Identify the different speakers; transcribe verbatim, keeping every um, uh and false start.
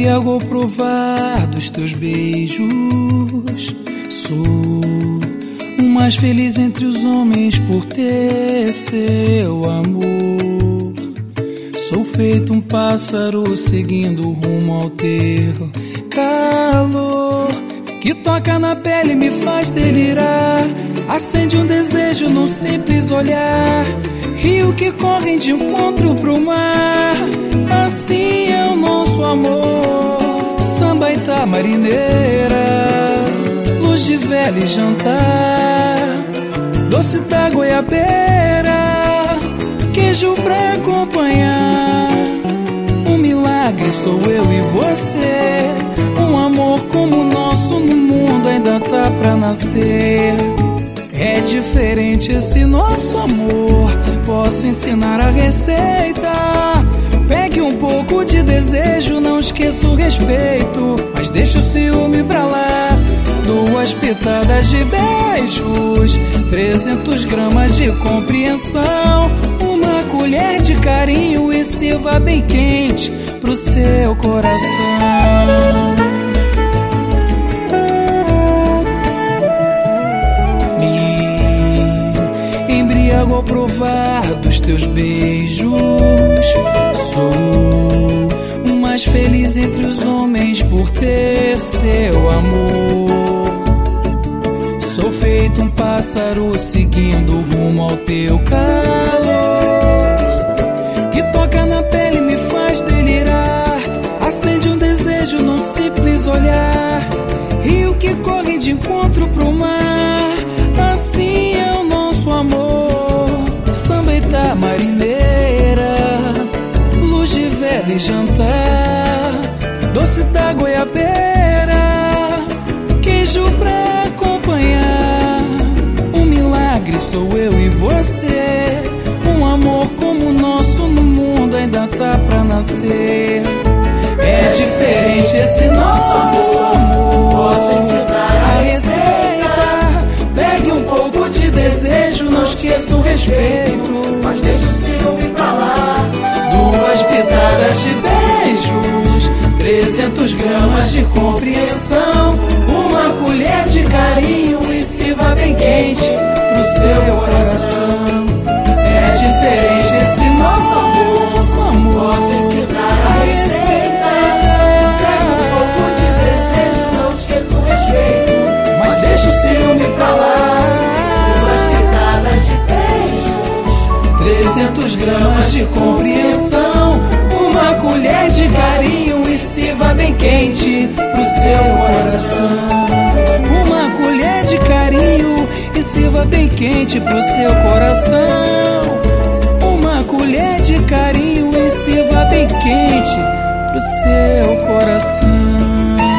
Speaker 1: Embriago ao provar dos teus beijos. Sou o mais feliz entre os homens por ter seu amor. Sou feito um pássaro seguindo rumo ao teu calor, que toca na pele e me faz delirar. Acende um desejo num simples olhar. Rio que correm de encontro pro mar. Assim é o nosso amor. Samba e tamarineira, luz de vela e jantar, doce da goiabeira, queijo pra acompanhar. Um milagre sou eu e você. Um amor como o nosso no mundo ainda tá pra nascer. É diferente esse nosso amor. Posso ensinar a receita. Pegue um pouco de desejo, não esqueça o respeito, mas deixa o ciúme pra lá. Duas pitadas de beijos, trezentas gramas de compreensão, uma colher de carinho e sirva bem quente pro seu coração. Me embriago ao provar dos teus beijos. Sou o mais feliz entre os homens por ter seu amor. Sou feito um pássaro seguindo rumo ao teu calor, que toca na pele e me faz delirar. Acende um desejo num simples olhar. Rio que corre de encontro pro mar. Assim é o nosso amor. Samba e tamarineira, luz de vela e jantar, doce da goiabeira, queijo pra acompanhar. Um milagre sou eu e você. Um amor como o nosso no mundo ainda tá pra nascer. É diferente esse nosso amor.
Speaker 2: Posso ensinar a receita.
Speaker 1: Pegue um pouco de desejo, não esqueça o respeito,
Speaker 2: mas deixa o ciúme pra lá.
Speaker 1: Duas pitadas de beijos, trezentas gramas de compreensão, uma colher de carinho e sirva bem quente pro seu coração. É diferente esse nosso amor, nosso amor.
Speaker 2: Posso ensinar a receita. Pega um pouco de desejo, não esqueça o respeito,
Speaker 1: mas deixa o ciúme pra lá.
Speaker 2: Duas pitadas de beijos,
Speaker 1: trezentas gramas de compreensão, uma colher de carinho e sirva bem quente pro seu coração. Uma colher de carinho e sirva bem quente pro seu coração. Uma colher de carinho e sirva bem quente pro seu coração.